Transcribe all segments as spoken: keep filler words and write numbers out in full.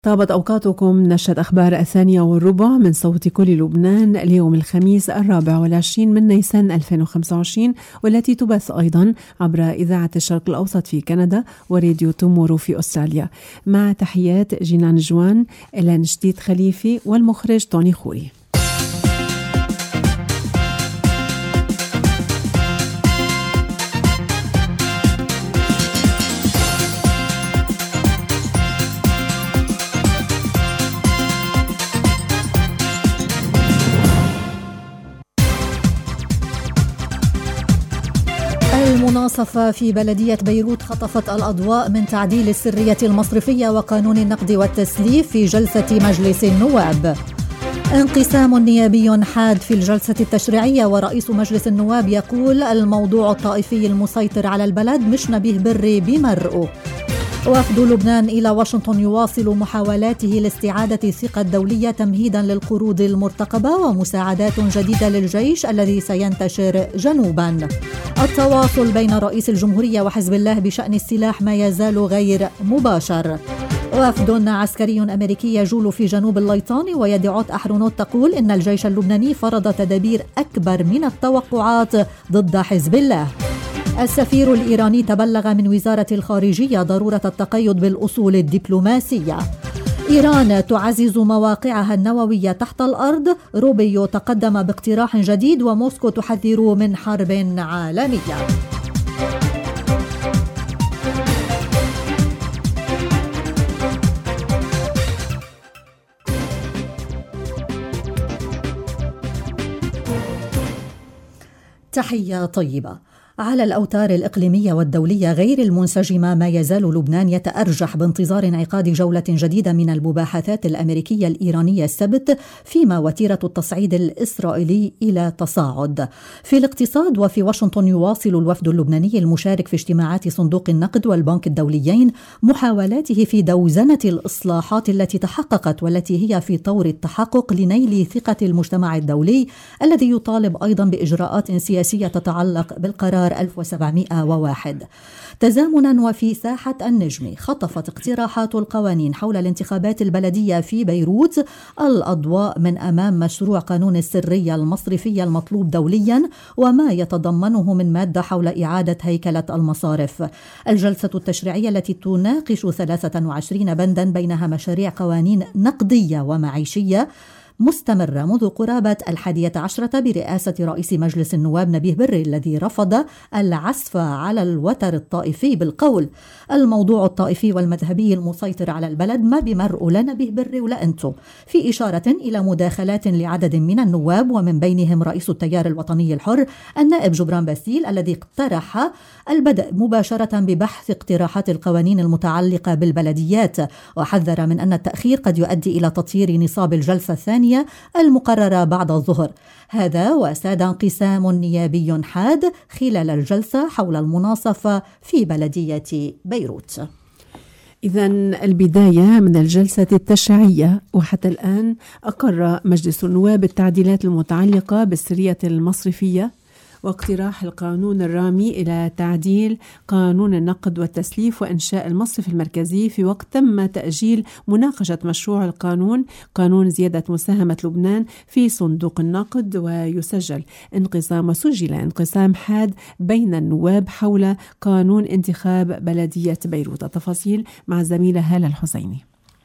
طابت أوقاتكم. نشرة أخبار الثانية والربع من صوت كل لبنان اليوم الخميس الرابع والعشرين من نيسان ألفين وخمسة وعشرين، والتي تبث أيضا عبر إذاعة الشرق الأوسط في كندا وراديو تومورو في أستراليا. مع تحيات جينان جوان، إلان جديد خليفي، والمخرج توني خوري. المناصفة في بلدية بيروت خطفت الأضواء من تعديل السرية المصرفية وقانون النقد والتسليف في جلسة مجلس النواب. انقسام نيابي حاد في الجلسة التشريعية، ورئيس مجلس النواب يقول الموضوع الطائفي المسيطر على البلد مش نبيه بري بمرئه. وفد لبنان إلى واشنطن يواصل محاولاته لاستعادة الثقة الدولية تمهيدا للقروض المرتقبة ومساعدات جديدة للجيش الذي سينتشر جنوبا. التواصل بين رئيس الجمهورية وحزب الله بشأن السلاح ما يزال غير مباشر. وفد عسكري أمريكي يجول في جنوب الليطان، ويدعوت أحرونوت تقول إن الجيش اللبناني فرض تدابير أكبر من التوقعات ضد حزب الله. السفير الإيراني تبلغ من وزارة الخارجية ضرورة التقيد بالأصول الدبلوماسية. إيران تعزز مواقعها النووية تحت الأرض. روبيو تقدم باقتراح جديد، وموسكو تحذر من حرب عالمية. تحية طيبة. على الأوتار الإقليمية والدولية غير المنسجمة ما يزال لبنان يتأرجح بانتظار انعقاد جولة جديدة من المباحثات الأمريكية الإيرانية السبت، فيما وتيرة التصعيد الإسرائيلي إلى تصاعد. في الاقتصاد، وفي واشنطن يواصل الوفد اللبناني المشارك في اجتماعات صندوق النقد والبنك الدوليين محاولاته في دوزنة الإصلاحات التي تحققت والتي هي في طور التحقق لنيل ثقة المجتمع الدولي، الذي يطالب أيضا بإجراءات سياسية تتعلق بالقرار ألف وسبعمائة وواحد. تزامنا وفي ساحة النجم، خطفت اقتراحات القوانين حول الانتخابات البلدية في بيروت الأضواء من أمام مشروع قانون السرية المصرفية المطلوب دوليا وما يتضمنه من مادة حول إعادة هيكلة المصارف. الجلسة التشريعية التي تناقش ثلاثة وعشرين بندا بينها مشاريع قوانين نقدية ومعيشية مستمرة منذ قرابة الحادية عشرة برئاسة رئيس مجلس النواب نبيه بري، الذي رفض العزف على الوتر الطائفي بالقول الموضوع الطائفي والمذهبي المسيطر على البلد ما بمرء لا نبيه بري ولا أنتو، في إشارة إلى مداخلات لعدد من النواب ومن بينهم رئيس التيار الوطني الحر النائب جبران باسيل، الذي اقترح البدء مباشرة ببحث اقتراحات القوانين المتعلقة بالبلديات، وحذر من أن التأخير قد يؤدي إلى تطيير نصاب الجلسة الثانية المقررة بعد الظهر. هذا وساد انقسام نيابي حاد خلال الجلسة حول المناصفة في بلدية بيروت. إذن البداية من الجلسة التشريعية، وحتى الآن أقر مجلس النواب التعديلات المتعلقة بالسرية المصرفية واقتراح القانون الرامي إلى تعديل قانون النقد والتسليف وإنشاء المصرف المركزي، في وقت تم تأجيل مناقشة مشروع القانون قانون زيادة مساهمة لبنان في صندوق النقد. ويسجل انقسام وسجل انقسام حاد بين النواب حول قانون انتخاب بلدية بيروت. التفاصيل مع الزميلة هالة الحسيني.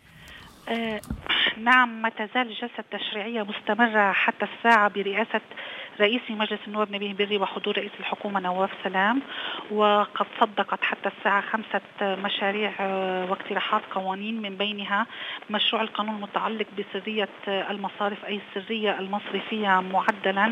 آه نعم، ما تزال الجلسة التشريعية مستمرة حتى الساعة برئاسة رئيس مجلس النواب نبيه بري وحضور رئيس الحكومة نواف سلام، وقد صدقت حتى الساعة خمسة مشاريع واقتراحات قوانين، من بينها مشروع القانون المتعلق بسرية المصارف أي السرية المصرفية معدلا،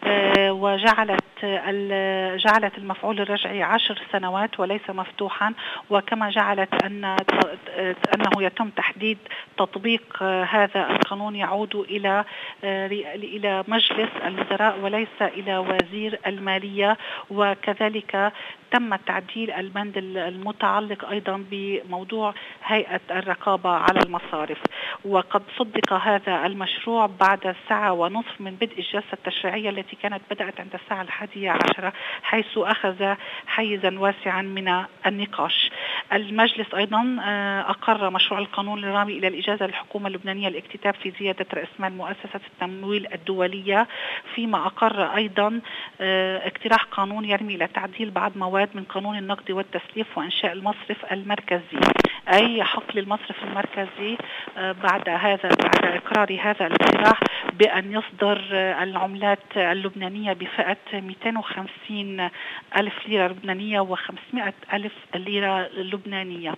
وجعلت جعلت المفعول الرجعي عشر سنوات وليس مفتوحا، وكما جعلت أن أنه يتم تحديد تطبيق هذا القانون يعود إلى إلى مجلس الوزراء وليس إلى وزير المالية. وكذلك تم تعديل البند المتعلق أيضا بموضوع هيئة الرقابة على المصارف، وقد صدق هذا المشروع بعد ساعة ونصف من بدء الجلسة التشريعية التي كانت بدأت عند الساعة الحادية عشرة، حيث أخذ حيزا واسعا من النقاش. المجلس أيضا أقر مشروع القانون الرامي إلى الإجازة للحكومة اللبنانية الاكتتاب في زيادة رأس مال مؤسسة التمويل الدولية، فيما أقر أيضا اقتراح قانون يرمي إلى تعديل بعض مواد من قانون النقد والتسليف وإنشاء المصرف المركزي، أي حق للمصرف المركزي بعد هذا بعد إقرار هذا الاقتراح بأن يصدر العملات اللبنانية بفئة مئتين وخمسين ألف ليرة لبنانية وخمسمائة ألف ليرة لبنانية.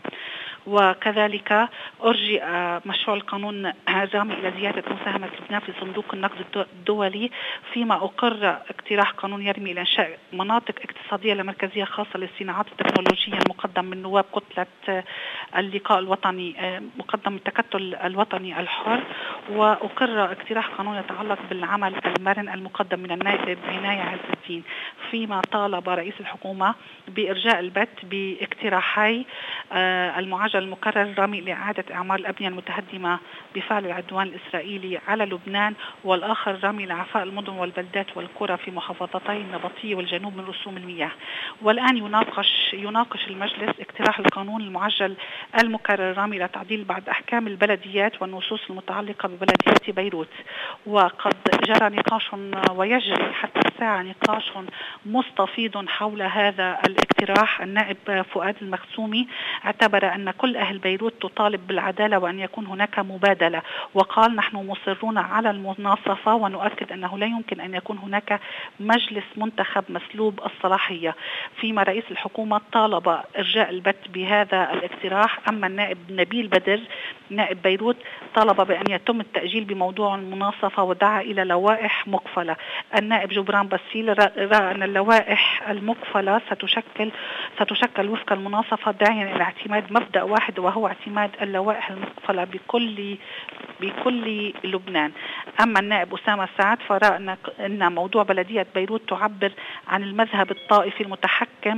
وكذلك أرجئ مشروع القانون الرامي إلى زيادة مساهمة لبنان في صندوق النقد الدولي، فيما أقر اقتراح قانون يرمي إلى إنشاء مناطق اقتصادية لمركزية خاصة للصناعات التكنولوجية المقدم من نواب كتلة اللقاء الوطني مقدم التكتل الوطني الحر. وأقر اقتراح قانون يتعلق بالعمل المرن المقدم من النائب عناية عز الدين، فيما طالب رئيس الحكومة بإرجاء البت باقتراحي المعاجل المكرر الرامي لإعادة إعمار الأبنية المتهدمة بفعل العدوان الإسرائيلي على لبنان، والآخر الرامي لإعفاء المدن والبلدات والقرى في محافظتي النبطية والجنوب من رسوم المياه. والآن يناقش يناقش المجلس اقتراح القانون المعجل المكرر الرامي لتعديل بعض أحكام البلديات والنصوص المتعلقة ببلدية بيروت. وقد جرى نقاش ويجري حتى الساعة نقاش مستفيض حول هذا الاقتراح. النائب فؤاد المخزومي اعتبر أن كل أهل بيروت تطالب بالعدالة وأن يكون هناك مبادلة، وقال نحن مصرون على المناصفة ونؤكد أنه لا يمكن أن يكون هناك مجلس منتخب مسلوب الصلاحية. فيما رئيس الحكومة طالب إرجاء البت بهذا الاقتراح. أما النائب نبيل بدر نائب بيروت طالب بأن يتم التأجيل بموضوع المناصفة ودعا إلى لوائح مقفلة. النائب جبران باسيل رأى أن اللوائح المقفلة ستشكل ستشكل وفق المناصفة، داعيا إلى اعتماد مبدأ واحد وهو اعتماد اللوائح المقفلة بكل بكل لبنان. أما النائب أسامة سعد فرأى أن موضوع بلدية بيروت تعبر عن المذهب الطائفي المتحكم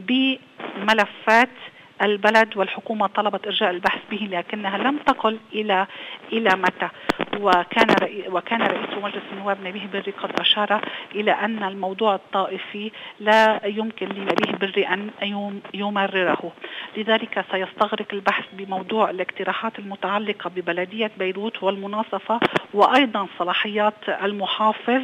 بملفات البلد، والحكومة طلبت إرجاء البحث به لكنها لم تقل إلى إلى متى. وكان رئي وكان رئيس مجلس النواب نبيه بري قد أشار إلى أن الموضوع الطائفي لا يمكن لنبيه بري أن يمرره، لذلك سيستغرق البحث بموضوع الاقتراحات المتعلقة ببلدية بيروت والمناصفة وأيضا صلاحيات المحافظ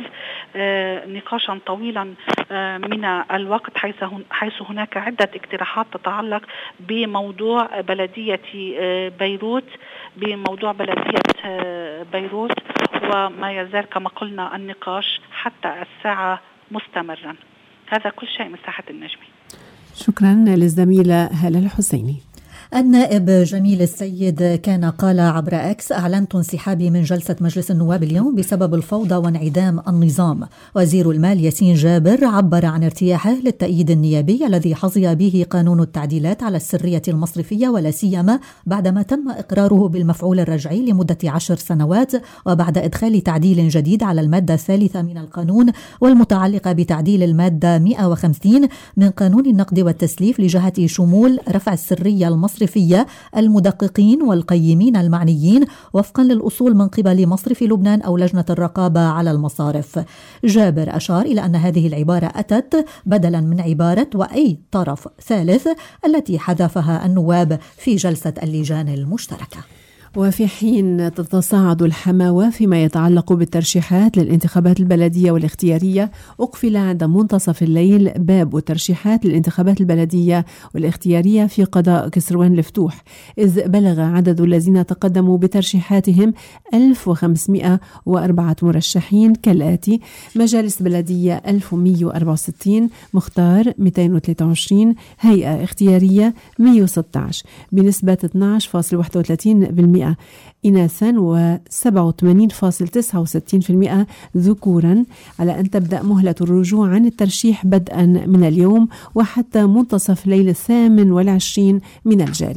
نقاشا طويلا من الوقت، حيث هناك عدة اقتراحات تتعلق بموضوع بلدية بيروت بموضوع بلدية بيروت وما يزال كما قلنا النقاش حتى الساعة مستمرا. هذا كل شيء من ساحة النجمي. شكرا للزميلة هالة الحسيني. النائب جميل السيد كان قال عبر أكس: أعلنت انسحابي من جلسة مجلس النواب اليوم بسبب الفوضى وانعدام النظام. وزير المال ياسين جابر عبر عن ارتياحه للتأييد النيابي الذي حظي به قانون التعديلات على السرية المصرفية، ولا سيما بعدما تم إقراره بالمفعول الرجعي لمدة عشر سنوات، وبعد إدخال تعديل جديد على المادة الثالثة من القانون والمتعلقة بتعديل المادة مئة وخمسين من قانون النقد والتسليف لجهة شمول رفع السرية المصرفية المدققين والقيمين المعنيين وفقا للأصول من قبل مصرف لبنان أو لجنة الرقابة على المصارف. جابر أشار إلى أن هذه العبارة أتت بدلا من عبارة وأي طرف ثالث التي حذفها النواب في جلسة اللجان المشتركة. وفي حين تتصاعد الحماوة فيما يتعلق بالترشيحات للانتخابات البلدية والاختيارية، أقفل عند منتصف الليل باب الترشيحات للانتخابات البلدية والاختيارية في قضاء كسروان الفتوح، إذ بلغ عدد الذين تقدموا بترشيحاتهم ألف وخمسمائة وأربعة مرشحين كالآتي: مجالس بلدية ألف ومئة وأربعة وستين، مختار مئتين وثلاثة وعشرين، هيئة اختيارية مئة وستة عشر بنسبة اثني عشر فاصلة واحد وثلاثين بالمئة إناثا وسبعة وثمانين فاصلة تسعة وستين بالمئة ذكورا، على أن تبدأ مهلة الرجوع عن الترشيح بدءا من اليوم وحتى منتصف ليل الثامن والعشرين من الجاري.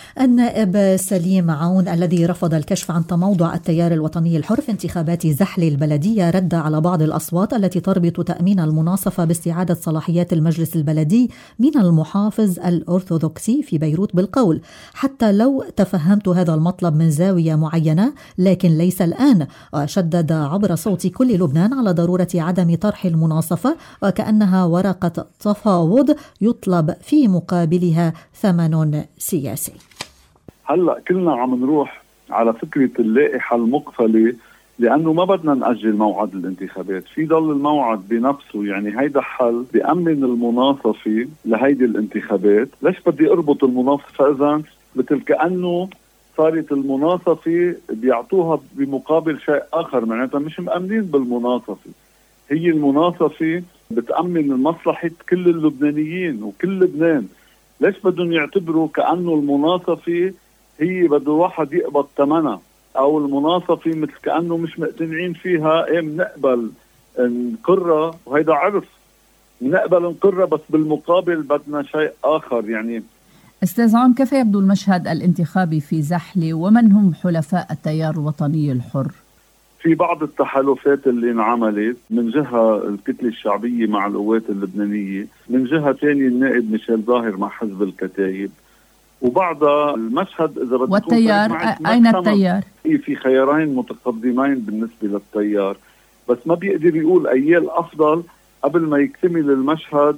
النائب سليم عون الذي رفض الكشف عن تموضع التيار الوطني الحر في انتخابات زحل البلدية رد على بعض الأصوات التي تربط تأمين المناصفة باستعادة صلاحيات المجلس البلدي من المحافظ الأرثوذكسي في بيروت بالقول: حتى لو تفهمت هذا المطلب من زاوية معينة لكن ليس الآن. وشدد عبر صوت كل لبنان على ضرورة عدم طرح المناصفة وكأنها ورقة تفاوض يطلب في مقابلها ثمن سياسي. هلأ كلنا عم نروح على فكرة اللائحة المقفلة، لأنه ما بدنا نأجل موعد الانتخابات، في ضل الموعد بنفسه. يعني هيدا حل بيأمن المناصفة لهيدي الانتخابات. ليش بدي أربط المناصفة إذن؟ مثل كأنه صارت المناصفة بيعطوها بمقابل شيء آخر، معناتها مش مأمنين بالمناصفة. هي المناصفة بتأمن مصلحة كل اللبنانيين وكل لبنان. ليش بدهم يعتبروا كأنه المناصفة هي بده واحد يقبض ثمنها، أو المناصفة مثل كأنه مش مقتنعين فيها؟ إيه، منقبل نقرها، وهيدا عرف منقبل نقرها، بس بالمقابل بدنا شيء آخر. يعني أستاذ عون، كيف يبدو المشهد الانتخابي في زحلة ومن هم حلفاء التيار الوطني الحر؟ في بعض التحالفات اللي انعملت من جهة الكتلة الشعبية مع القوات اللبنانية، من جهة ثانية النائب ميشيل ظاهر مع حزب الكتايب، وبعضها المشهد إذا بدكم. والتيار أين التيار؟ في خيارين متقدمين بالنسبة للتيار، بس ما بيقدر يقول أي الأفضل قبل ما يكتمل المشهد.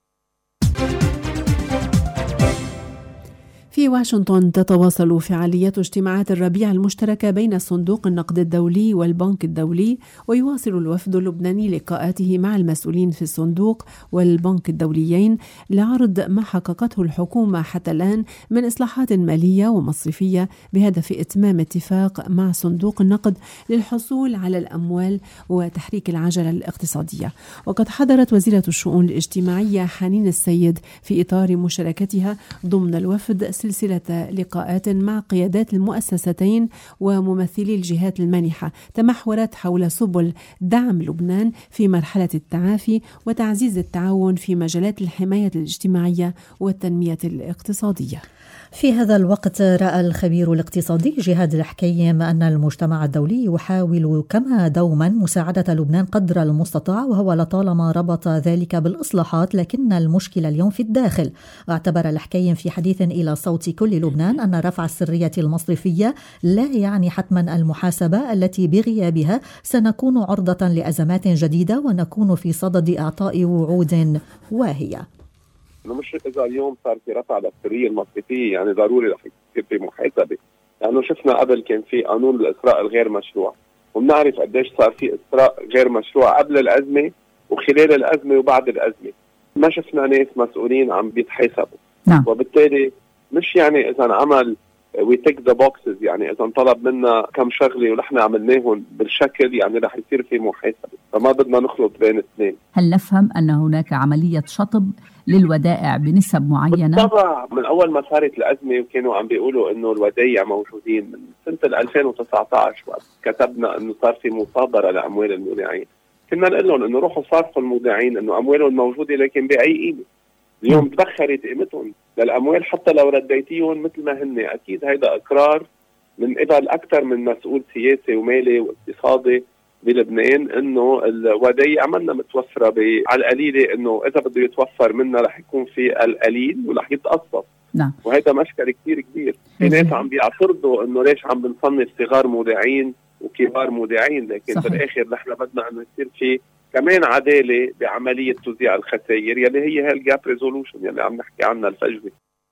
في واشنطن تتواصل فعاليات اجتماعات الربيع المشتركة بين صندوق النقد الدولي والبنك الدولي، ويواصل الوفد اللبناني لقاءاته مع المسؤولين في الصندوق والبنك الدوليين لعرض ما حققته الحكومة حتى الآن من إصلاحات مالية ومصرفية بهدف إتمام اتفاق مع صندوق النقد للحصول على الأموال وتحريك العجلة الاقتصادية. وقد حضرت وزيرة الشؤون الاجتماعية حنين السيد في إطار مشاركتها ضمن الوفد سلسلة لقاءات مع قيادات المؤسستين وممثلي الجهات المانحة تمحورت حول سبل دعم لبنان في مرحلة التعافي وتعزيز التعاون في مجالات الحماية الاجتماعية والتنمية الاقتصادية. في هذا الوقت رأى الخبير الاقتصادي جهاد الحكيم أن المجتمع الدولي يحاول كما دوما مساعدة لبنان قدر المستطاع، وهو لطالما ربط ذلك بالإصلاحات، لكن المشكلة اليوم في الداخل. واعتبر الحكيم في حديث إلى صوت كل لبنان أن رفع السرية المصرفية لا يعني حتما المحاسبة التي بغيابها سنكون عرضة لأزمات جديدة ونكون في صدد إعطاء وعود واهية. إنه مش إذا اليوم صار في رفع للسرية المصرفية يعني ضروري رح يصير في محاسبة، لأنه يعني شفنا قبل كان في قانون الإسراء الغير مشروع، وبنعرف قديش صار في إسراء غير مشروع قبل الأزمة وخلال الأزمة وبعد الأزمة. ما شفنا ناس مسؤولين عم بيتحاسبوا. نعم. وبالتالي مش يعني إذا عمل we take the boxes، يعني إذا طلب منا كم شغلة ونحن عملناهم بالشكل يعني رح يصير في محاسبة، فما بدنا نخلط بين الاثنين. هل نفهم أن هناك عملية شطب للودائع بنسب معينة؟ بالطبع من أول ما صارت الأزمة وكانوا عم بيقولوا إنه الودائع موجودين من سنة ألفين وتسعة عشر، وقت كتبنا إنه صار في مصادرة لأموال المودعين، كنا نقول لهم إنه روحوا صارفوا المودعين إنه أموالهم موجودة لكن بأي قيمة. اليوم تبخرت قيمتهم للأموال حتى لو رديتيهم مثل ما هن. أكيد هيدا إقرار من قبل أكثر من مسؤول سياسي ومالي واقتصادي بلبنان إنه الودائع عملنا متوفرة على القليلة، إنه إذا بده يتوفر منا رح يكون في القليل ورح يتقصف. نعم. وهذا مشكلة كتير كبير. في ناس عم بيعترضوا إنه ليش عم بنصنف صغار مودعين وكبار مودعين، لكن صحيح. بالآخر نحن بدنا إنه يصير في كمان عدالة بعملية توزيع الخسائر يلي هي هالجاب ريزولوشن يلي عم نحكي عنها الفجوة.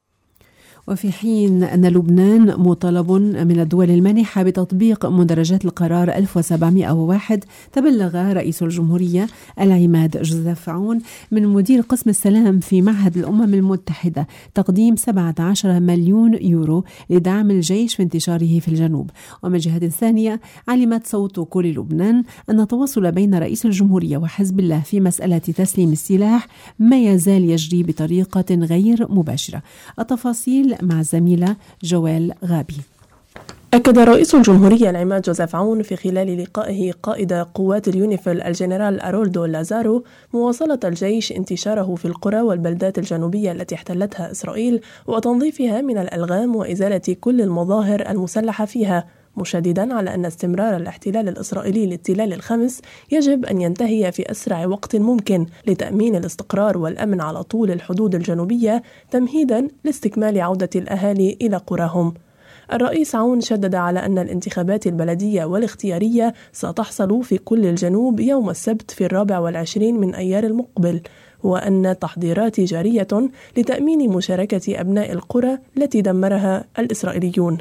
وفي حين أن لبنان مطالب من الدول المانحة بتطبيق مندرجات القرار ألف وسبعمائة وواحد، تبلغ رئيس الجمهورية العماد جوزيف عون من مدير قسم السلام في معهد الأمم المتحدة تقديم سبعة عشر مليون يورو لدعم الجيش في انتشاره في الجنوب. ومن جهة ثانية علمت صوت كل لبنان أن التواصل بين رئيس الجمهورية وحزب الله في مسألة تسليم السلاح ما يزال يجري بطريقة غير مباشرة. التفاصيل مع الزميلة جوال غابي. أكد رئيس الجمهورية العماد جوزيف عون في خلال لقائه قائد قوات اليونيفيل الجنرال أرولدو لازارو مواصلة الجيش انتشاره في القرى والبلدات الجنوبية التي احتلتها إسرائيل وتنظيفها من الألغام وإزالة كل المظاهر المسلحة فيها، مشددا على أن استمرار الاحتلال الإسرائيلي للتلال الخامس يجب أن ينتهي في أسرع وقت ممكن لتأمين الاستقرار والأمن على طول الحدود الجنوبية تمهيدا لاستكمال عودة الأهالي إلى قراهم. الرئيس عون شدد على أن الانتخابات البلدية والاختيارية ستحصل في كل الجنوب يوم السبت في الرابع والعشرين من أيار المقبل، وأن التحضيرات جارية لتأمين مشاركة أبناء القرى التي دمرها الإسرائيليون.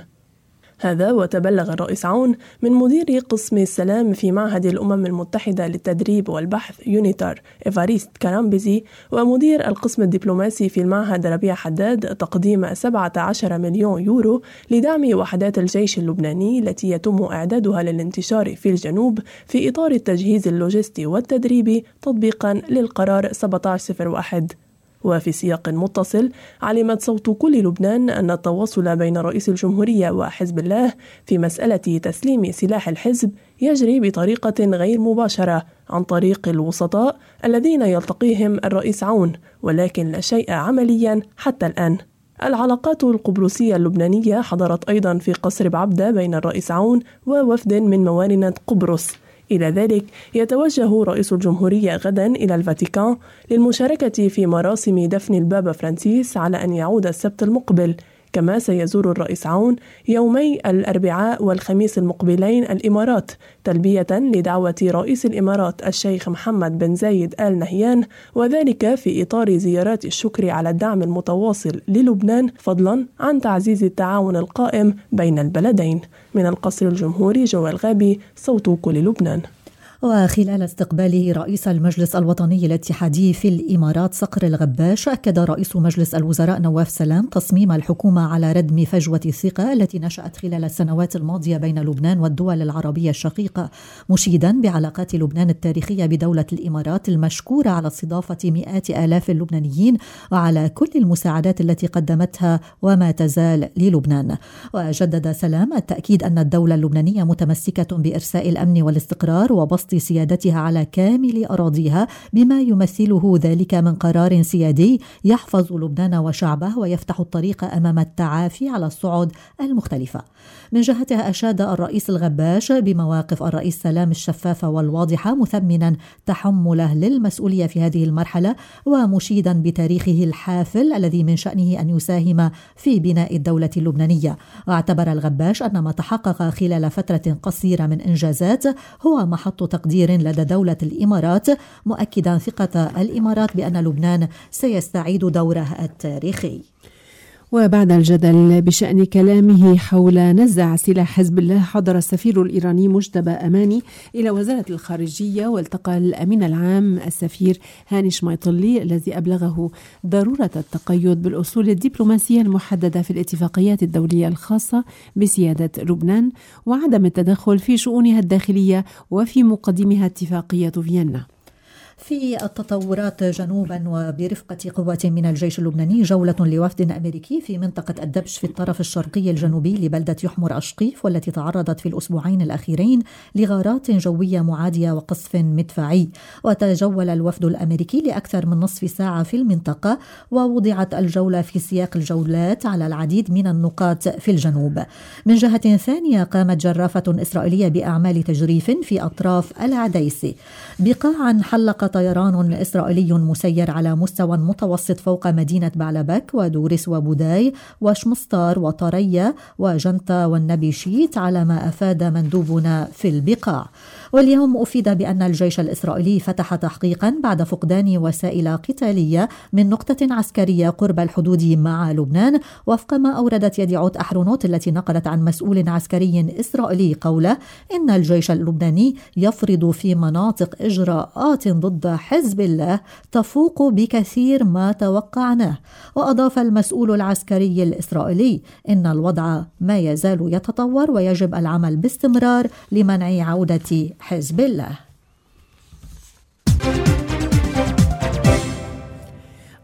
هذا وتبلغ الرئيس عون من مدير قسم السلام في معهد الأمم المتحدة للتدريب والبحث يونيتار إيفاريست كارامبيزي ومدير القسم الدبلوماسي في المعهد ربيع حداد تقديم سبعة عشر مليون يورو لدعم وحدات الجيش اللبناني التي يتم إعدادها للانتشار في الجنوب في إطار التجهيز اللوجستي والتدريبي تطبيقا للقرار سبعة عشر صفر واحد. وفي سياق متصل، علمت صوت كل لبنان أن التواصل بين رئيس الجمهورية وحزب الله في مسألة تسليم سلاح الحزب يجري بطريقة غير مباشرة عن طريق الوسطاء الذين يلتقيهم الرئيس عون، ولكن لا شيء عمليا حتى الآن. العلاقات القبرصية اللبنانية حضرت أيضا في قصر بعبدة بين الرئيس عون ووفد من موالنة قبرص. إلى ذلك يتوجه رئيس الجمهورية غدا إلى الفاتيكان للمشاركة في مراسم دفن البابا فرانسيس على أن يعود السبت المقبل، كما سيزور الرئيس عون يومي الأربعاء والخميس المقبلين الإمارات تلبية لدعوة رئيس الإمارات الشيخ محمد بن زايد آل نهيان، وذلك في إطار زيارات الشكر على الدعم المتواصل للبنان فضلا عن تعزيز التعاون القائم بين البلدين. من القصر الجمهوري جوال غابي، صوت كل لبنان. وخلال استقباله رئيس المجلس الوطني الاتحادي في الإمارات صقر الغباش، أكد رئيس مجلس الوزراء نواف سلام تصميم الحكومة على ردم فجوة الثقة التي نشأت خلال السنوات الماضية بين لبنان والدول العربية الشقيقة، مشيدا بعلاقات لبنان التاريخية بدولة الإمارات المشكورة على استضافة مئات آلاف اللبنانيين وعلى كل المساعدات التي قدمتها وما تزال للبنان. وجدد سلام التأكيد أن الدولة اللبنانية متمسكة بإرساء الأمن والاستقرار وبسط سيادتها على كامل أراضيها، بما يمثله ذلك من قرار سيادي يحفظ لبنان وشعبه ويفتح الطريق أمام التعافي على الصعد المختلفة. من جهته أشاد الرئيس الغباش بمواقف الرئيس سلام الشفافة والواضحة، مثمنا تحمله للمسؤولية في هذه المرحلة ومشيدا بتاريخه الحافل الذي من شأنه أن يساهم في بناء الدولة اللبنانية. واعتبر الغباش أن ما تحقق خلال فترة قصيرة من إنجازات هو محط تقدير لدى دولة الإمارات، مؤكدا ثقة الإمارات بأن لبنان سيستعيد دوره التاريخي. وبعد الجدل بشأن كلامه حول نزع سلاح حزب الله، حضر السفير الإيراني مجتبى أماني إلى وزارة الخارجية والتقى الأمين العام السفير هاني شميطلي الذي أبلغه ضرورة التقيد بالأصول الدبلوماسية المحددة في الاتفاقيات الدولية الخاصة بسيادة لبنان وعدم التدخل في شؤونها الداخلية وفي مقدمها اتفاقية فيينا. في التطورات جنوبا وبرفقة قوة من الجيش اللبناني، جولة لوفد أمريكي في منطقة الدبش في الطرف الشرقي الجنوبي لبلدة يحمر أشقيف، والتي تعرضت في الأسبوعين الأخيرين لغارات جوية معادية وقصف مدفعي. وتجول الوفد الأمريكي لأكثر من نصف ساعة في المنطقة، ووضعت الجولة في سياق الجولات على العديد من النقاط في الجنوب. من جهة ثانية، قامت جرافة إسرائيلية بأعمال تجريف في أطراف العديسي. بقاعا حلق طيران إسرائيلي مسير على مستوى متوسط فوق مدينة بعلبك ودورس وبوداي وشمستار وطرية وجنتا والنبي شيت، على ما أفاد مندوبنا في البقاع. واليوم أفيد بأن الجيش الإسرائيلي فتح تحقيقا بعد فقدان وسائل قتالية من نقطة عسكرية قرب الحدود مع لبنان، وفق ما أوردت يديعوت أحرونوت التي نقلت عن مسؤول عسكري إسرائيلي قوله إن الجيش اللبناني يفرض في مناطق إجراءات ضد حزب الله تفوق بكثير ما توقعناه. وأضاف المسؤول العسكري الإسرائيلي إن الوضع ما يزال يتطور ويجب العمل باستمرار لمنع عودة حزب الله.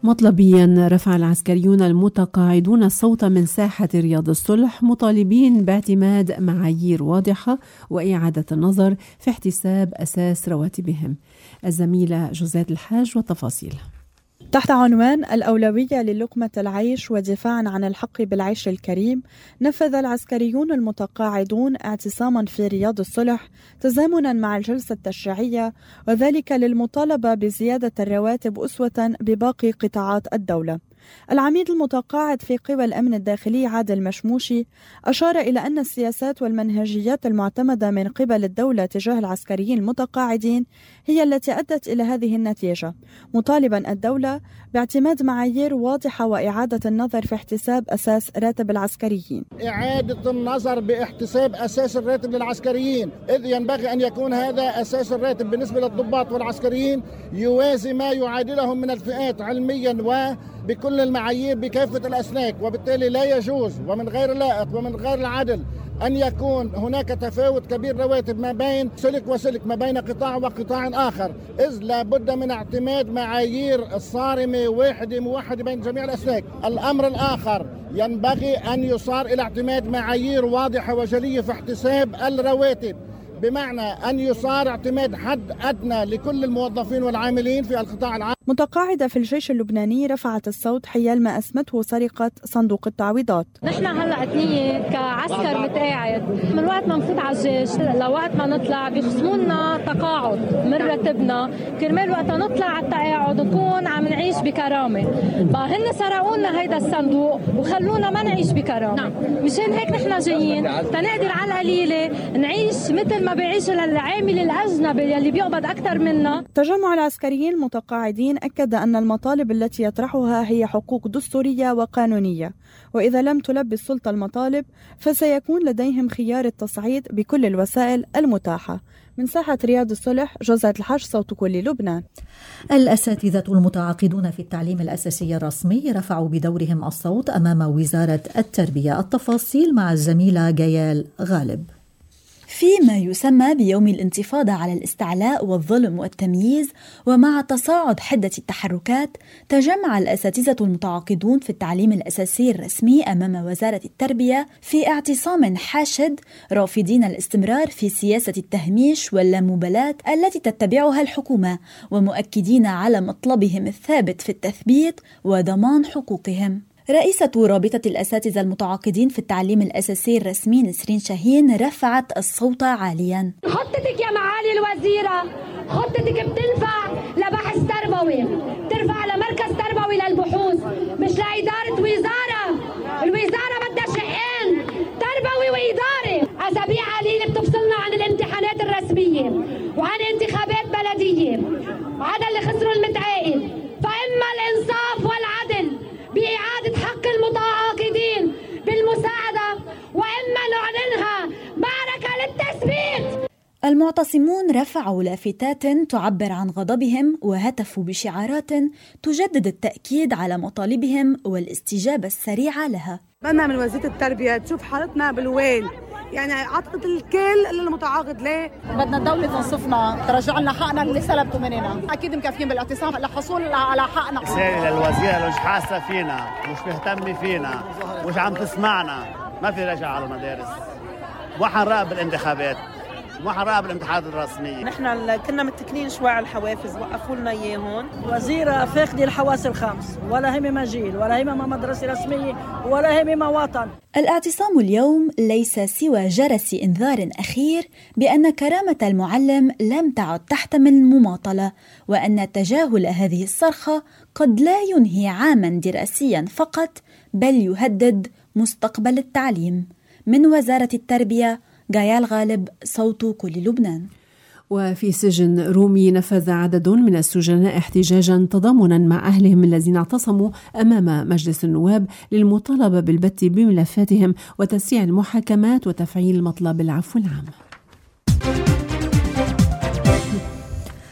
مطلبيا رفع العسكريون المتقاعدون الصوت من ساحة رياض الصلح مطالبين باعتماد معايير واضحة وإعادة النظر في احتساب أساس رواتبهم. الزميلة جوزات الحاج والتفاصيل. تحت عنوان الأولوية للقمة العيش ودفاعا عن الحق بالعيش الكريم، نفذ العسكريون المتقاعدون اعتصاما في رياض الصلح تزامنا مع الجلسة التشريعية، وذلك للمطالبة بزيادة الرواتب أسوة بباقي قطاعات الدولة. العميد المتقاعد في قوى الأمن الداخلي عادل مشموشي أشار إلى أن السياسات والمنهجيات المعتمدة من قبل الدولة تجاه العسكريين المتقاعدين هي التي أدت إلى هذه النتيجة، مطالبا الدولة باعتماد معايير واضحة وإعادة النظر في احتساب أساس راتب العسكريين. إعادة النظر باحتساب أساس الراتب للعسكريين، إذ ينبغي أن يكون هذا أساس الراتب بالنسبة للضباط والعسكريين يوازي ما يعادلهم من الفئات علميا وبكل المعايير بكافة الأسلاك، وبالتالي لا يجوز ومن غير لائق ومن غير العدل أن يكون هناك تفاوت كبير رواتب ما بين سلك وسلك، ما بين قطاع وقطاع آخر، إذ لابد من اعتماد معايير الصارمة واحدة موحدة بين جميع الأسلاك. الأمر الآخر ينبغي أن يصار إلى اعتماد معايير واضحة وجلية في احتساب الرواتب، بمعنى أن يصار اعتماد حد أدنى لكل الموظفين والعاملين في القطاع العام. متقاعدة في الجيش اللبناني رفعت الصوت حيال ما أسمته سرقة صندوق التعويضات. نحن هلأ اتنين كعسكر متقاعد من وقت ما نفوت على الجيش لوقت ما نطلع بيخصمونا تقاعد من راتبنا، كرمال وقت نطلع على التقاعد نكون عم نعيش بكرامة. بقى هن سرقونا هيدا الصندوق وخلونا ما نعيش بكرامة. مشان هيك نحن جايين تنقدر على القليلة نعيش مثل ما بيعيش العامل الأجنبي يلي بيقبض أكثر منا. تجمع العسكريين المتقاعدين أكد أن المطالب التي يطرحها هي حقوق دستورية وقانونية، وإذا لم تلبي السلطة المطالب فسيكون لديهم خيار التصعيد بكل الوسائل المتاحة. من ساحة رياض الصلح، جوزات الحاج، صوت كل لبنان. الأساتذة المتعاقدون في التعليم الأساسي الرسمي رفعوا بدورهم الصوت أمام وزارة التربية. التفاصيل مع الزميلة جيال غالب. فيما يسمى بيوم الانتفاضة على الاستعلاء والظلم والتمييز، ومع تصاعد حدة التحركات، تجمع الأساتذة المتعاقدون في التعليم الأساسي الرسمي أمام وزارة التربية في اعتصام حاشد، رافضين الاستمرار في سياسة التهميش واللامبالاة التي تتبعها الحكومة، ومؤكدين على مطلبهم الثابت في التثبيت وضمان حقوقهم. رئيسة رابطة الأساتذة المتعاقدين في التعليم الأساسي الرسمي نسرين شاهين رفعت الصوت عاليا. خطتك يا معالي الوزيرة، خطتك بتنفع لبحث تربوي، ترفع لمركز تربوي للبحوث، مش لإدارة وزارة. الوزارة بدها شقين، تربوي وإدارة. أسابيع قليلة بتفصلنا عن الامتحانات الرسمية وعن انتخابات بلدية، وهذا اللي خسروا المتعاقد. فإما الإنصاف والعدل بإعادة حق المتعاقدين بالمساعدة، وإما نعلنها معركة للتثبيت. المعتصمون رفعوا لافتات تعبر عن غضبهم وهتفوا بشعارات تجدد التأكيد على مطالبهم والاستجابة السريعة لها. بدنا من وزيرة التربية تشوف حالتنا بالوين، يعني عطت الكل للمتعاقد. ليه؟ بدنا الدولة تنصفنا، ترجع لنا حقنا اللي سلبته مننا. أكيد مكافيين بالاعتصام للحصول على حقنا. رسالة للوزيرة مش حاسة فينا، مش مهتمة فينا، مش عم تسمعنا، ما في رجع على المدارس. مو حنراقب الانتخابات، مو حنراقب الامتحانات الرسمية. نحن كنا متكلين شوي على الحوافز، وقفوا لنا اياهم. وزيرة فاقدة الحواس الخمس، ولا هي مجيل، ولا هي مدرسة رسمية، ولا هي مواطن. الاعتصام اليوم ليس سوى جرس إنذار أخير بأن كرامة المعلم لم تعد تحتمل المماطلة، وأن تجاهل هذه الصرخة قد لا ينهي عاما دراسيا فقط، بل يهدد مستقبل التعليم. من وزارة التربية، جيال غالب، صوت كل لبنان. وفي سجن رومي نفذ عدد من السجناء احتجاجا تضامنا مع أهلهم الذين اعتصموا أمام مجلس النواب للمطالبة بالبت بملفاتهم وتسريع المحاكمات وتفعيل مطلب العفو العام.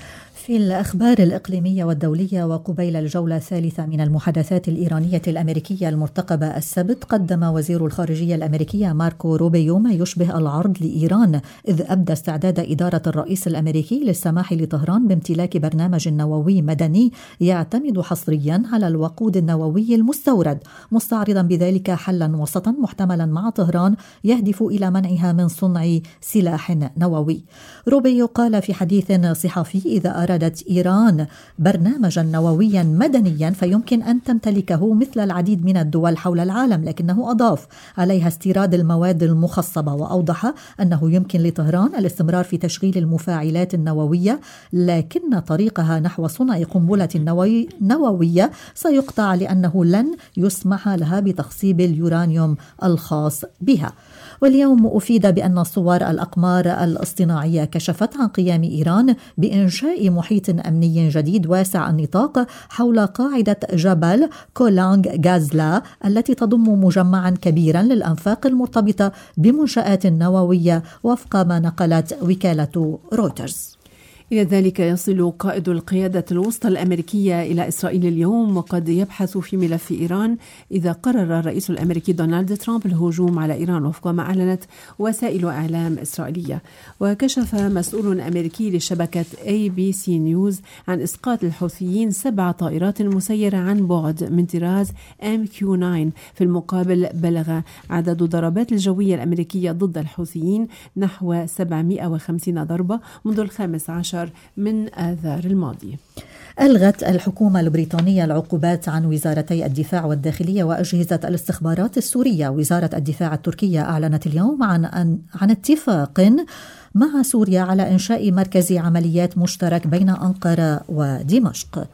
في الأخبار الإقليمية والدولية وقبيل الجولة الثالثة من المحادثات الإيرانية الأمريكية المرتقبة السبت، قدم وزير الخارجية الأمريكية ماركو روبيو ما يشبه العرض لإيران، إذ أبدى استعداد إدارة الرئيس الأمريكي للسماح لطهران بامتلاك برنامج نووي مدني يعتمد حصريا على الوقود النووي المستورد، مستعرضا بذلك حلا وسطا محتملا مع طهران يهدف إلى منعها من صنع سلاح نووي. روبيو قال في حديث صحفي: إذا أرادت إيران برنامجا نوويا مدنيا فيمكن أن تمتلكه مثل العديد من الدول حول العالم، لكنه أضاف: عليها استيراد المواد المخصبة، وأوضح أنه يمكن لطهران الاستمرار في تشغيل المفاعلات النووية، لكن طريقها نحو صنع قنبلة نووي نووية سيقطع، لأنه لن يسمح لها بتخصيب اليورانيوم الخاص بها. واليوم أفيد بأن صور الأقمار الاصطناعية كشفت عن قيام إيران بإنشاء محيط أمني جديد واسع النطاق حول قاعدة جبل كولانغ غازلا التي تضم مجمعا كبيرا للأنفاق المرتبطة بمنشآت نووية، وفق ما نقلت وكالة رويترز. إلى ذلك يصل قائد القيادة الوسطى الأمريكية إلى إسرائيل اليوم، وقد يبحث في ملف إيران إذا قرر الرئيس الأمريكي دونالد ترامب الهجوم على إيران، وفق ما أعلنت وسائل إعلام إسرائيلية. وكشف مسؤول أمريكي لشبكة إيه بي سي نيوز عن إسقاط الحوثيين سبع طائرات مسيرة عن بعد من طراز إم كيو تسعة. في المقابل بلغ عدد الضربات الجوية الأمريكية ضد الحوثيين نحو سبعمائة وخمسين ضربة منذ الخامس عشر من آذار الماضي. ألغت الحكومة البريطانية العقوبات عن وزارتي الدفاع والداخلية وأجهزة الاستخبارات السورية. وزارة الدفاع التركية أعلنت اليوم عن أن عن اتفاق مع سوريا على إنشاء مركز عمليات مشترك بين أنقرة ودمشق.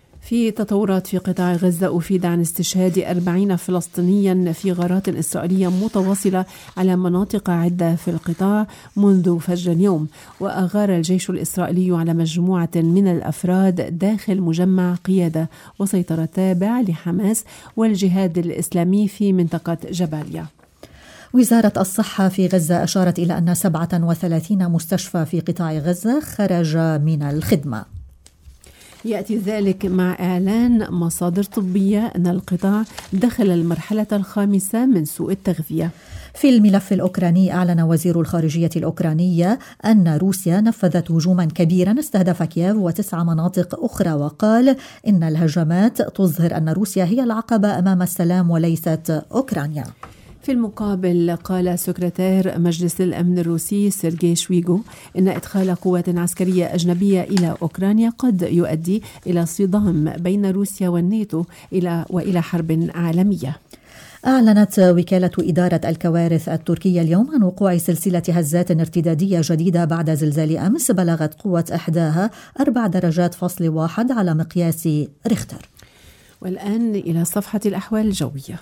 في تطورات في قطاع غزة، أفيد عن استشهاد أربعين فلسطينيا في غارات إسرائيلية متواصلة على مناطق عدة في القطاع منذ فجر اليوم. وأغار الجيش الإسرائيلي على مجموعة من الأفراد داخل مجمع قيادة وسيطرة تابع لحماس والجهاد الإسلامي في منطقة جباليا. وزارة الصحة في غزة أشارت إلى أن سبعة وثلاثين مستشفى في قطاع غزة خرج من الخدمة. يأتي ذلك مع إعلان مصادر طبية أن القطاع دخل المرحلة الخامسة من سوء التغذية. في الملف الأوكراني، أعلن وزير الخارجية الأوكرانية أن روسيا نفذت هجوما كبيرا استهدف كييف وتسع مناطق أخرى، وقال إن الهجمات تظهر أن روسيا هي العقبة أمام السلام وليست أوكرانيا. في المقابل، قال سكرتير مجلس الأمن الروسي سيرجي شويغو إن إدخال قوات عسكرية أجنبية إلى أوكرانيا قد يؤدي إلى صدام بين روسيا والناتو إلى وإلى حرب عالمية. أعلنت وكالة إدارة الكوارث التركية اليوم عن وقوع سلسلة هزات ارتدادية جديدة بعد زلزال أمس بلغت قوة إحداها أربع درجات فاصل واحد على مقياس ريختر. والآن إلى صفحة الأحوال الجوية.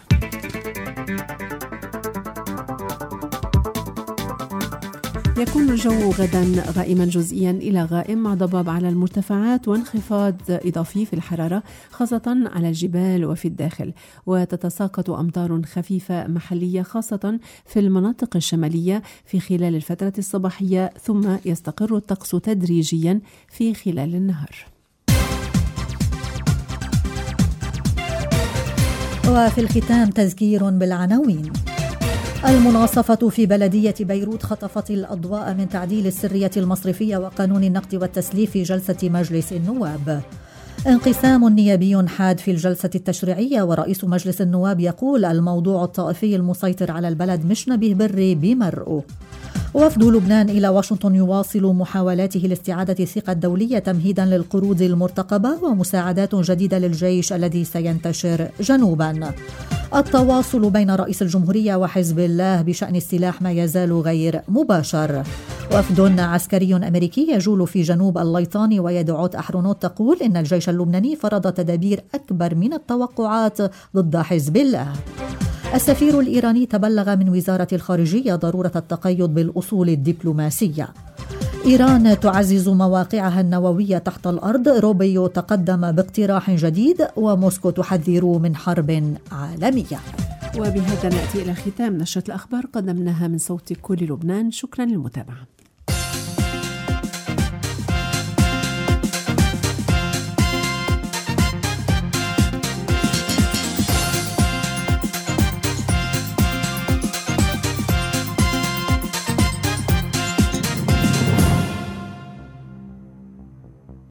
يكون الجو غدا غائما جزئيا إلى غائم مع ضباب على المرتفعات وانخفاض إضافي في الحرارة خاصة على الجبال وفي الداخل، وتتساقط أمطار خفيفة محلية خاصة في المناطق الشمالية في خلال الفترة الصباحية، ثم يستقر الطقس تدريجيا في خلال النهار. وفي الختام تذكير بالعناوين. المناصفة في بلدية بيروت خطفت الأضواء من تعديل السرية المصرفية وقانون النقد والتسليف في جلسة مجلس النواب. انقسام نيابي حاد في الجلسة التشريعية، ورئيس مجلس النواب يقول الموضوع الطائفي المسيطر على البلد مش نبيه بري بمرئه. وفد لبنان إلى واشنطن يواصل محاولاته لاستعادة الثقة الدولية تمهيدا للقروض المرتقبة ومساعدات جديدة للجيش الذي سينتشر جنوبا. التواصل بين رئيس الجمهورية وحزب الله بشأن السلاح ما يزال غير مباشر. وفد عسكري أمريكي يجول في جنوب الليطاني، ويدعوت أحرونوت تقول إن الجيش اللبناني فرض تدابير أكبر من التوقعات ضد حزب الله. السفير الإيراني تبلغ من وزارة الخارجية ضرورة التقيد بالأصول الدبلوماسية. إيران تعزز مواقعها النووية تحت الأرض، روبيو تقدم باقتراح جديد، وموسكو تحذر من حرب عالمية. وبهذا نأتي إلى ختام نشرة الأخبار قدمناها من صوت كل لبنان. شكرا للمتابعة.